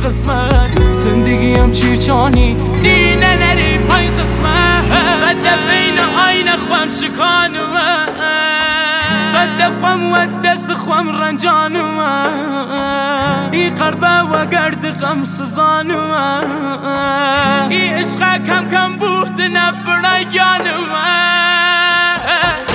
قسمت زندگیم چیچانی دینه نری پای قسمت صدف این آینه خوام شکانم صدف خوام و دست خوام رنجانم ای قربه و گرد غم سزانم ای عشقه کم کم بوخت نبرای جانم